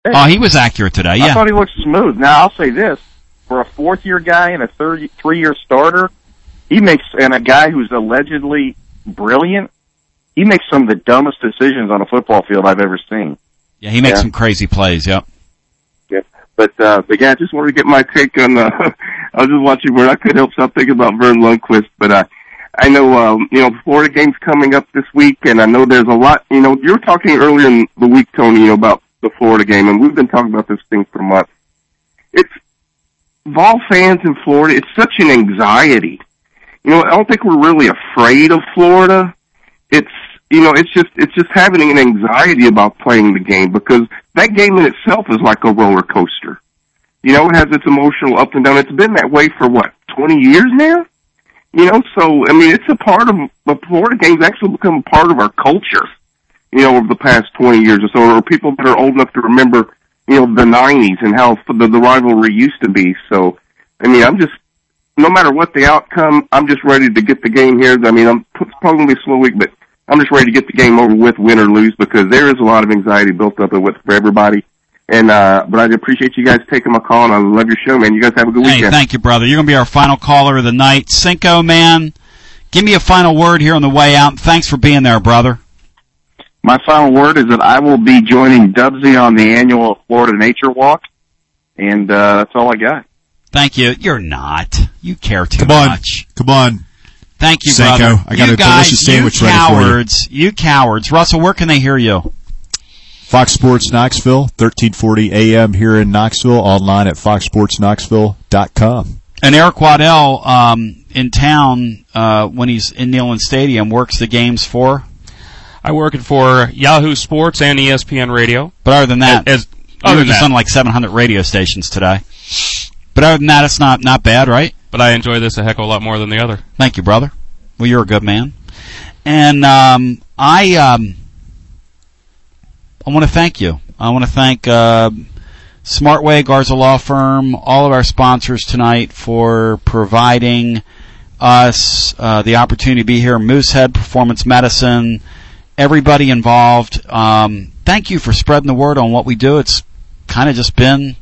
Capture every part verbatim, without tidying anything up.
Hey, oh, he was accurate today, yeah. I thought he looked smooth. Now, I'll say this. For a fourth-year guy and a third, three-year starter, he makes, and a guy who's allegedly brilliant, he makes some of the dumbest decisions on a football field I've ever seen. Yeah, he makes yeah. some crazy plays, yep. Yeah. But, uh, but yeah, I just wanted to get my take on, uh, I was just watching where I could help stop thinking about Vern Lundquist, but, uh, I know, um, you know, Florida game's coming up this week, and I know there's a lot, you know, you were talking earlier in the week, Tony, you know, about the Florida game, and we've been talking about this thing for months. It's, Vol fans in Florida, it's such an anxiety. You know, I don't think we're really afraid of Florida. It's, you know, it's just, it's just having an anxiety about playing the game, because that game in itself is like a roller coaster. You know, it has its emotional up and down. It's been that way for what, twenty years now? You know, so, I mean, it's a part of, the Florida game's actually become a part of our culture, you know, over the past twenty years or so, or people that are old enough to remember, you know, the nineties and how the, the rivalry used to be. So, I mean, I'm just, no matter what the outcome, I'm just ready to get the game here. I mean, I'm, it's probably going to be a slow week, but I'm just ready to get the game over with, win or lose, because there is a lot of anxiety built up with for everybody. And, uh, but I appreciate you guys taking my call, and I love your show, man. You guys have a good hey, weekend. Thank you, brother. You're going to be our final caller of the night. Cinco, man, give me a final word here on the way out. Thanks for being there, brother. My final word is that I will be joining Dubsy on the annual Florida Nature Walk, and uh, that's all I got. Thank you. You're not. You care too Come on. much. Come on. Thank you, Sanko, brother. I got you a guys, delicious sandwich you ready for you. cowards, you cowards. Russell, where can they hear you? Fox Sports Knoxville, thirteen forty A M here in Knoxville, online at fox sports knoxville dot com. And Eric Waddell, um, in town, uh, when he's in Neyland Stadium, works the games for? I work it for Yahoo Sports and E S P N Radio. But other than that, as, as you other were than just that, on like seven hundred radio stations today. But other than that, it's not, not bad, right? but I enjoy this a heck of a lot more than the other. Thank you, brother. Well, you're a good man. And, um, I, um, I want to thank you. I want to thank, uh, Smartway, Garza Law Firm, all of our sponsors tonight for providing us, uh, the opportunity to be here. Moosehead Performance Medicine, everybody involved. Um, thank you for spreading the word on what we do. It's kind of just been,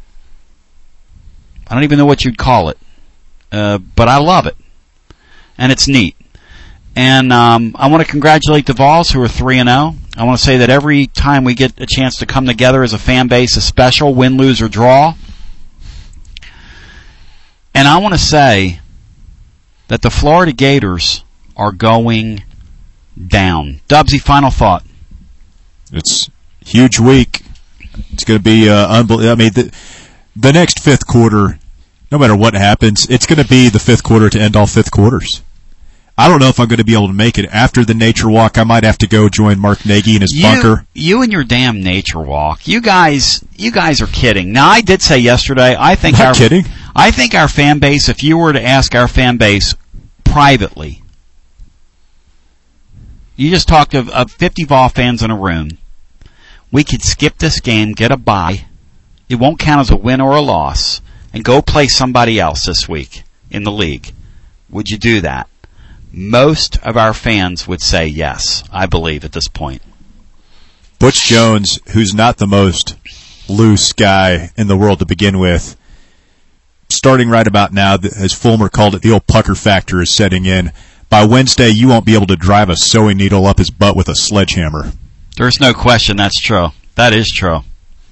I don't even know what you'd call it. Uh, but I love it. And it's neat. And um, I want to congratulate the Vols, who are three and oh. I want to say that every time we get a chance to come together as a fan base, a special win, lose, or draw. And I want to say that the Florida Gators are going down. Dubsy, final thought. It's a huge week. It's going to be uh, unbelievable. I mean, the, the next fifth quarter, no matter what happens, it's going to be the fifth quarter to end all fifth quarters. I don't know if I'm going to be able to make it after the nature walk. I might have to go join Mark Nagy in his you, bunker. You and your damn nature walk. You guys, you guys are kidding. Now, I did say yesterday, I think I'm not our, kidding. I think our fan base, if you were to ask our fan base privately, you just talked of, of fifty Vol fans in a room, we could skip this game, get a bye. It won't count as a win or a loss, and go play somebody else this week in the league. Would you do that? Most of our fans would say yes, I believe, at this point. Butch Jones, who's not the most loose guy in the world to begin with, starting right about now, as Fulmer called it, the old pucker factor is setting in. By Wednesday, you won't be able to drive a sewing needle up his butt with a sledgehammer. There's no question that's true. That is true.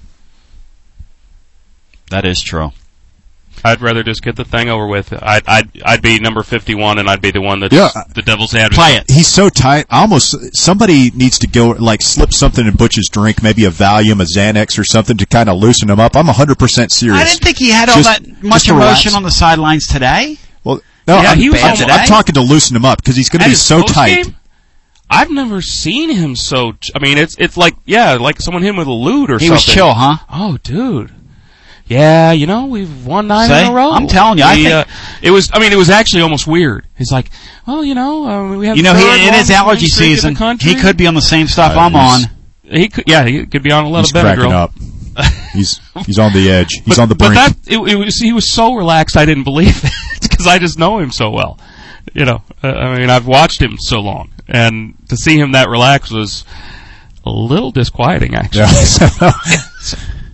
That is true. I'd rather just get the thing over with. I'd I'd I'd be number fifty-one, and I'd be the one that's Yeah. the devil's advocate. Play it. He's so tight. Almost somebody needs to go like slip something in Butch's drink, maybe a Valium, a Xanax, or something to kind of loosen him up. I'm one hundred percent serious. I didn't think he had all Just- that much just relax. emotion on the sidelines today. Well, no, Yeah, I'm, he was I'm, bad I'm today. talking to loosen him up because he's going to At be his so post tight. game, I've never seen him so. I mean, it's it's like yeah, like someone hit him with a lute or He something. was chill, huh? Oh, dude. Yeah, you know, we've won nine See? in a row. I'm telling you, I We, think- uh, it was. I mean, it was actually almost weird. He's like, well, you know, uh, we have. You know, the he, third in his longest allergy winning streak in season, the country. he could be on the same stuff Uh, I'm on. he's- He could. Yeah, he could be on a lot He's of Benadryl. cracking up. He's he's on the edge. He's but, on the brink. But that it, it was. He was so relaxed. I didn't believe it because I just know him so well. You know, uh, I mean, I've watched him so long, and to see him that relaxed was a little disquieting, actually. Yeah.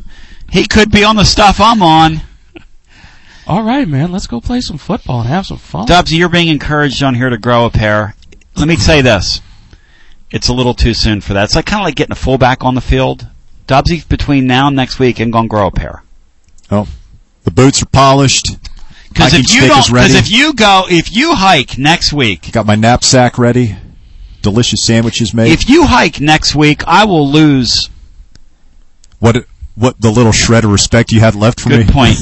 He could be on the stuff I'm on. All right, man. Let's go play some football and have some fun. Dubsy, you're being encouraged on here to grow a pair. Let me say this. It's a little too soon for that. It's like kind of like getting a fullback on the field. Dubsy, between now and next week, ain't going to grow a pair. Oh, the boots are polished. Because if you don't, because if you go, if you hike next week, got my knapsack ready. Delicious sandwiches made. If you hike next week, I will lose. What? What the little shred of respect you had left for Good me? Point.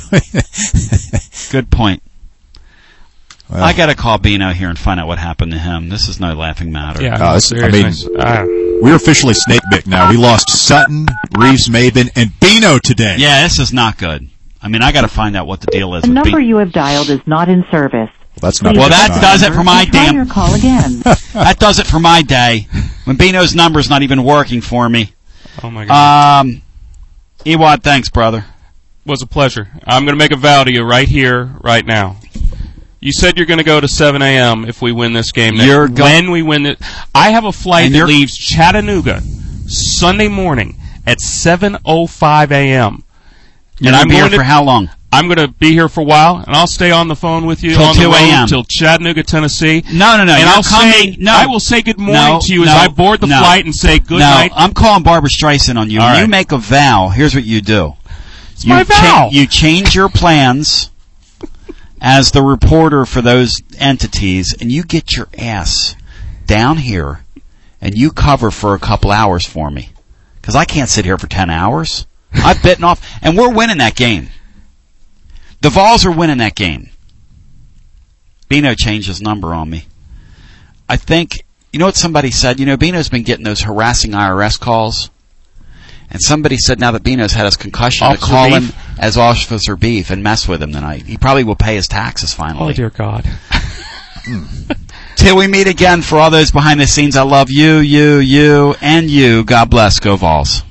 Good point. Well, I got to call Bino here and find out what happened to him. This is no laughing matter. Yeah, uh, I mean, uh, we're officially snake bit now. We lost Sutton, Reeves, Maben, and Bino today. Yeah, this is not good. I mean, I got to find out what the deal is. The with number Be- you have dialed is not in service. Well, that's not. Well, that does it for my Try damn. your call again. That does it for my day. When Bino's number's not even working for me. Oh my God. Um, Ewad, thanks, brother. Was a pleasure. I'm going to make a vow to you right here, right now. You said you're going to go to seven a.m. if we win this game. You're go- when we win it, I have a flight And that you're- leaves Chattanooga Sunday morning at seven oh five a.m. You're And going I'm to be here going to, for how long? I'm going to be here for a while, and I'll stay on the phone with you Till on the two a.m. road till Chattanooga, Tennessee. No, no, no. And you're I'll coming. say, no. I will say good morning no, to you no, as I board the no, flight and say good no, night. I'm calling Barbara Streisand on you. All When right. you make a vow, here's what you do. It's you my vow. you change your plans as the reporter for those entities, and you get your ass down here, and you cover for a couple hours for me. Because I can't sit here for ten hours. I've bitten off, and we're winning that game. The Vols are winning that game. Bino changed his number on me. I think, you know what somebody said? You know, Bino's been getting those harassing I R S calls. And somebody said now that Bino's had his concussion Officer to call Beef? him as Officer Beef and mess with him tonight. He probably will pay his taxes finally. Oh, dear God. Till we meet again, for all those behind the scenes, I love you, you, you, and you. God bless. Go Vols.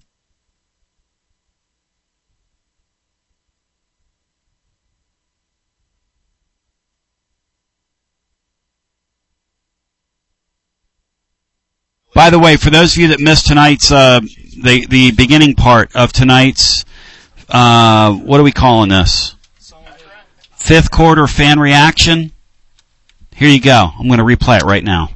By the way, for those of you that missed tonight's, uh, the, the beginning part of tonight's, uh, what are we calling this? Fifth quarter fan reaction. Here you go. I'm going to replay it right now.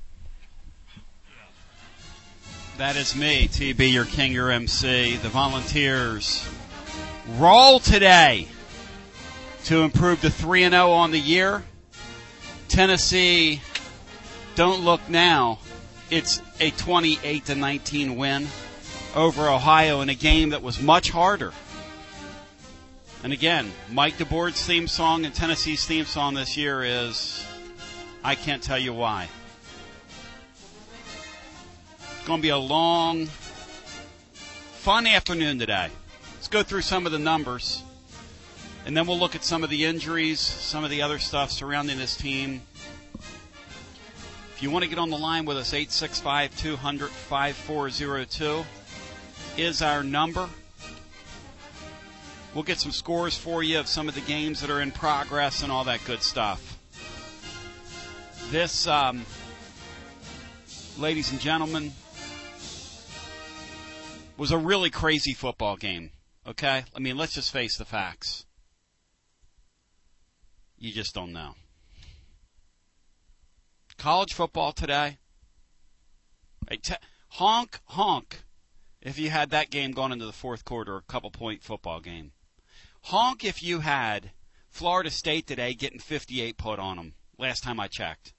That is me, T B, your king, your M C. The Volunteers roll today to improve to three and oh on the year. Tennessee, don't look now. It's a twenty-eight to nineteen win over Ohio in a game that was much harder. And again, Mike DeBoer's theme song and Tennessee's theme song this year is I Can't Tell You Why. It's going to be a long, fun afternoon today. Let's go through some of the numbers, and then we'll look at some of the injuries, some of the other stuff surrounding this team. If you want to get on the line with us, eight six five, two hundred, five four zero two is our number. We'll get some scores for you of some of the games that are in progress and all that good stuff. This, um, ladies and gentlemen, was a really crazy football game, okay? I mean, let's just face the facts. You just don't know. College football today, a te- honk, honk, if you had that game going into the fourth quarter, a couple-point football game. Honk if you had Florida State today getting fifty-eight put on them, last time I checked.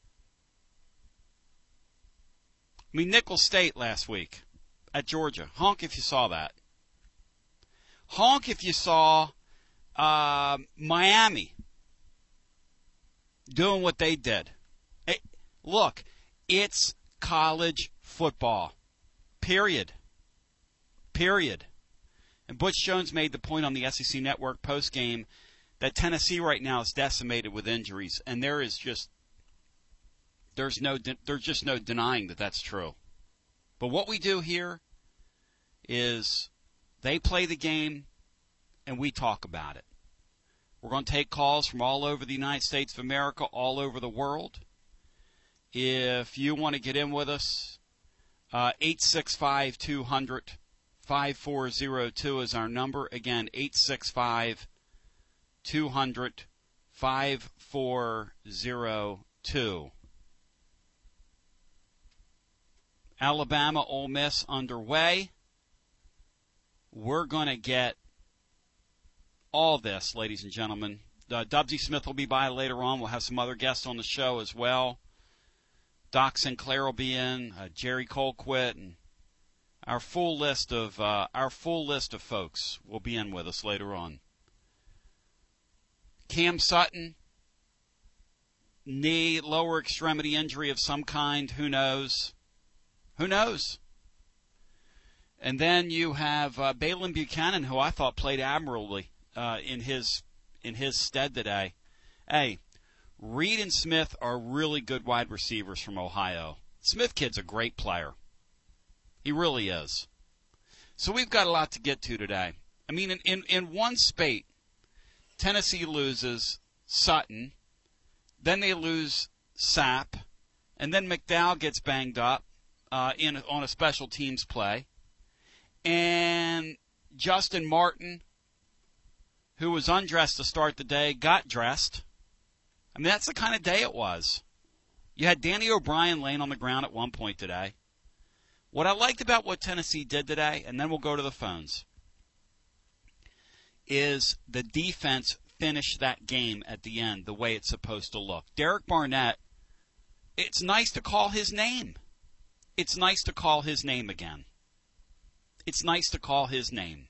I mean, Nicholls State last week at Georgia. Honk if you saw that. Honk if you saw uh, Miami doing what they did. Hey, look, it's college football. Period. Period. And Butch Jones made the point on the S E C Network post-game that Tennessee right now is decimated with injuries, and there is just there's no there's just no denying that that's true. But what we do here is they play the game, and we talk about it. We're going to take calls from all over the United States of America, all over the world. If you want to get in with us, uh, eight six five, two hundred, five four zero two is our number. Again, eight six five, two hundred, five four zero two. Alabama Ole Miss underway. We're going to get all this, ladies and gentlemen. Uh, Dubsy Smith will be by later on. We'll have some other guests on the show as well. Doc Sinclair will be in, uh, Jerry Colquitt, and our full list of uh, our full list of folks will be in with us later on. Cam Sutton, knee, lower extremity injury of some kind. Who knows? Who knows? And then you have uh, Balin Buchanan, who I thought played admirably uh, in his in his stead today. Hey, Reed and Smith are really good wide receivers from Ohio. Smith kid's a great player. He really is. So we've got a lot to get to today. I mean, in, in, in one spate, Tennessee loses Sutton, then they lose Sapp, and then McDowell gets banged up uh, in on a special teams play, and Justin Martin, who was undressed to start the day, got dressed. I mean, that's the kind of day it was. You had Danny O'Brien laying on the ground at one point today. What I liked about what Tennessee did today, and then we'll go to the phones, is the defense finished that game at the end the way it's supposed to look. Derek Barnett, it's nice to call his name. It's nice to call his name again. It's nice to call his name.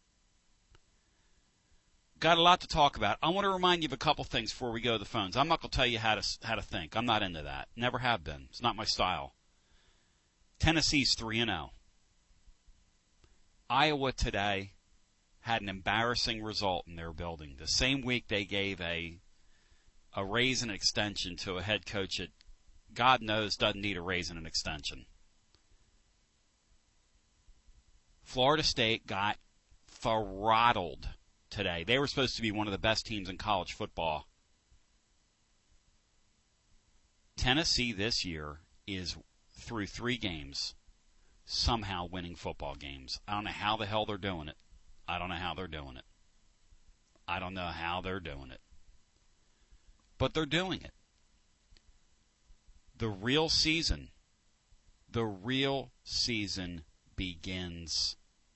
Got a lot to talk about. I want to remind you of a couple things before we go to the phones. I'm not going to tell you how to how to think. I'm not into that. Never have been. It's not my style. Tennessee's three and oh. Iowa today had an embarrassing result in their building. The same week they gave a a raise and extension to a head coach that God knows doesn't need a raise and an extension. Florida State got throttled today. They were supposed to be one of the best teams in college football. Tennessee this year is, through three games, somehow winning football games. I don't know how the hell they're doing it. I don't know how they're doing it. I don't know how they're doing it. But they're doing it. The real season, the real season begins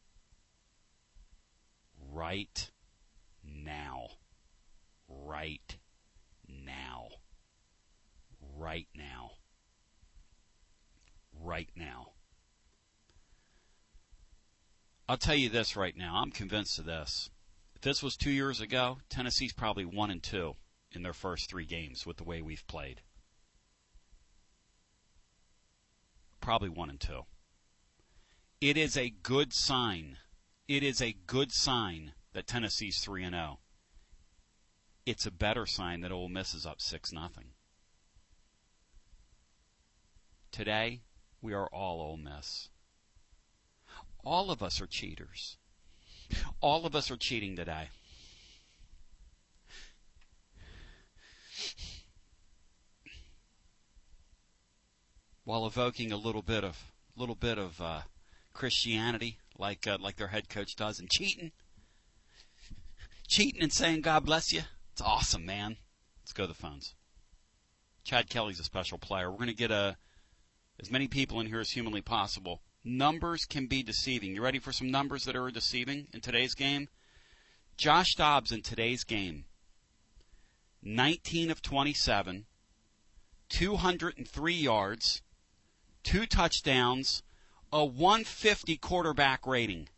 right now. Right now. Right now. Right now. I'll tell you this right now. I'm convinced of this. If this was two years ago, Tennessee's probably one and two in their first three games with the way we've played. Probably one and two. It is a good sign. It is a good sign that Tennessee's three and oh. It's a better sign that Ole Miss is up six nothing. Today, we are all Ole Miss. All of us are cheaters. All of us are cheating today. While evoking a little bit of little bit of uh, Christianity, like uh, like their head coach does, and cheating, cheating and saying God bless you. It's awesome, man. Let's go to the phones. Chad Kelly's a special player. We're going to get a as many people in here as humanly possible. Numbers can be deceiving. You ready for some numbers that are deceiving in today's game? Josh Dobbs in today's game, nineteen of twenty-seven, two hundred three yards, two touchdowns, a one fifty quarterback rating.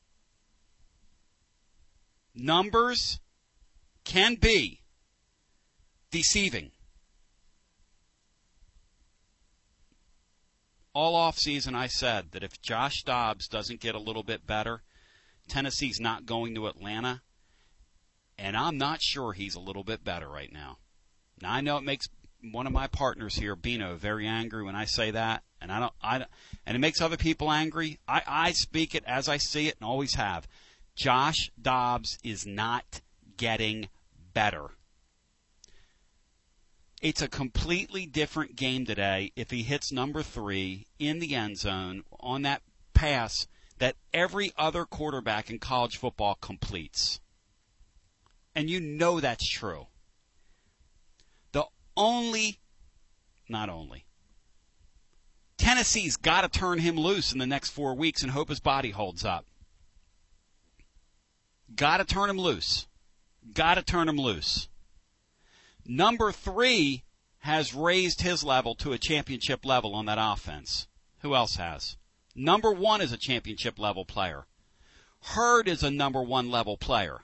Numbers can be deceiving. All offseason I said that if Josh Dobbs doesn't get a little bit better, Tennessee's not going to Atlanta, and I'm not sure he's a little bit better right now. Now I know it makes one of my partners here, Bino, very angry when I say that, and I don't, I, and it makes other people angry. I, I speak it as I see it and always have. Josh Dobbs is not getting better. It's a completely different game today if he hits number three in the end zone on that pass that every other quarterback in college football completes. And you know that's true. The only, not only, Tennessee's got to turn him loose in the next four weeks and hope his body holds up. Got to turn him loose. Got to turn him loose. Number three has raised his level to a championship level on that offense. Who else has? Number one is a championship level player. Hurd is a number one level player.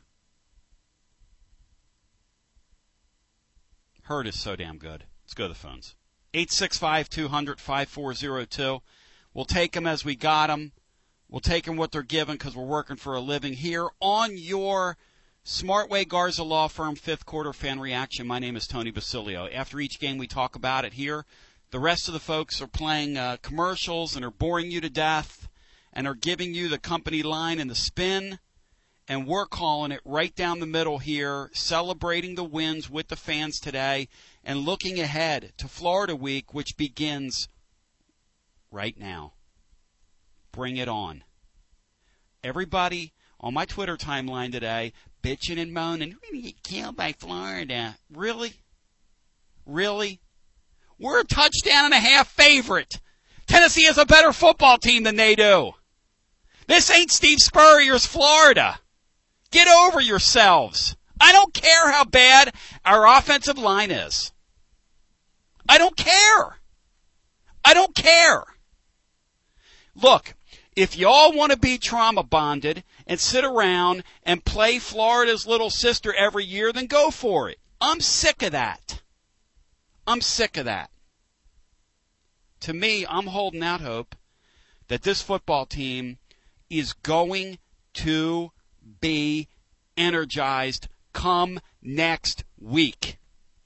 Hurd is so damn good. Let's go to the phones. eight six five, two hundred, five four zero two. We'll take them as we got them. We'll take them what they're given because we're working for a living here on your Smartway Garza Law Firm fifth quarter fan reaction. My name is Tony Basilio. After each game, we talk about it here. The rest of the folks are playing uh, commercials and are boring you to death and are giving you the company line and the spin. And we're calling it right down the middle here, celebrating the wins with the fans today and looking ahead to Florida Week, which begins right now. Bring it on. Everybody on my Twitter timeline today bitching and moaning, we're going to get killed by Florida. Really? Really? We're a touchdown and a half favorite. Tennessee has a better football team than they do. This ain't Steve Spurrier's Florida. Get over yourselves. I don't care how bad our offensive line is. I don't care. I don't care. Look, if y'all want to be trauma bonded and sit around and play Florida's little sister every year, then go for it. I'm sick of that. I'm sick of that. To me, I'm holding out hope that this football team is going to be energized come next week.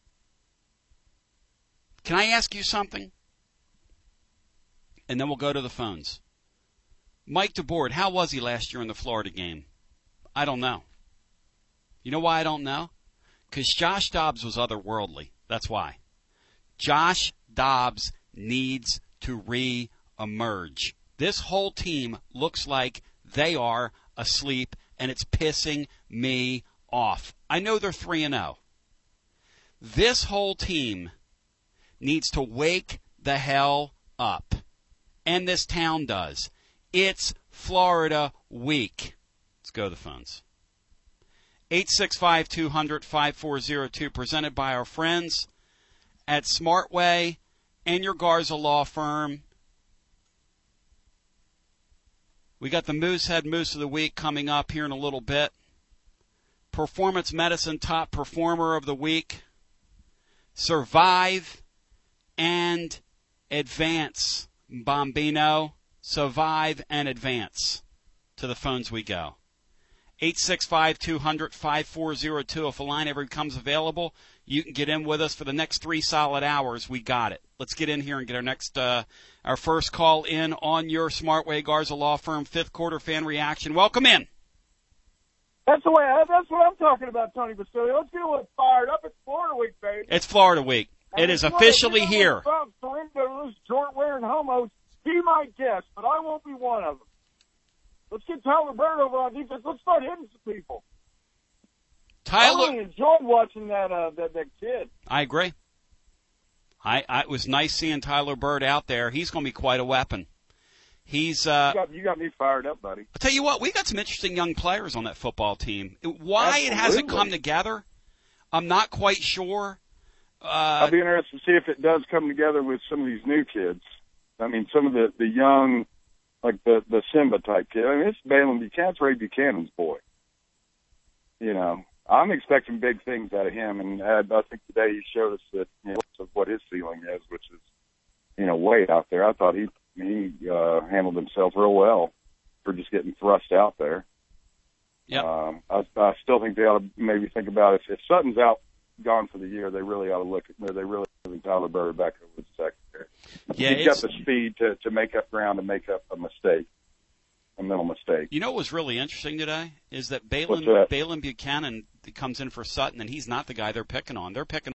Can I ask you something? And then we'll go to the phones. Mike DeBoard, how was he last year in the Florida game? I don't know. You know why I don't know? Because Josh Dobbs was otherworldly. That's why. Josh Dobbs needs to re-emerge. This whole team looks like they are asleep, and it's pissing me off. I know they're three and oh. This whole team needs to wake the hell up. And this town does. It's Florida Week. Let's go to the phones. eight six five, two hundred, five four zero two, presented by our friends at Smartway and your Garza Law Firm. We got the Moosehead Moose of the Week coming up here in a little bit. Performance Medicine Top Performer of the Week. Survive and Advance. Bombino. Survive and Advance. To the phones we go. eight six five, two hundred, five four zero two. If a line ever becomes available, you can get in with us for the next three solid hours. We got it. Let's get in here and get our next, uh, our first call in on your Smartway Garza Law Firm fifth quarter fan reaction. Welcome in. That's the way. I, that's what I'm talking about, Tony Basilio. Let's get a little fired up. It's Florida Week, baby. It's Florida Week. It and is officially here. Those short-wearing homos, be my guest, but I won't be one of them. Let's get Tyler Bird over on defense. Let's start hitting some people. Tyler, I really enjoyed watching that uh, that that kid. I agree. I, I it was nice seeing Tyler Bird out there. He's going to be quite a weapon. He's. Uh, you, got, you got me fired up, buddy. I'll tell you what, we got some interesting young players on that football team. Why Absolutely. It hasn't come together, I'm not quite sure. Uh, I'll be interested to see if it does come together with some of these new kids. I mean, some of the, the young, like the, the Simba type kid. I mean, it's Balaam Buchanan, Ray Buchanan's boy. You know, I'm expecting big things out of him, and I, I think today he showed us that, you know, of what his ceiling is, which is, you know, way out there. I thought he he uh, handled himself real well for just getting thrust out there. Yeah. Um, I, I still think they ought to maybe think about if, if Sutton's out, gone for the year, they really ought to look at. They really moving Tyler Bird back over the secondary. Yeah, he's got the speed to to make up ground and make up a mistake, a mental mistake. You know what was really interesting today is that Balaam, that? Balaam Buchanan comes in for Sutton, and he's not the guy they're picking on. They're picking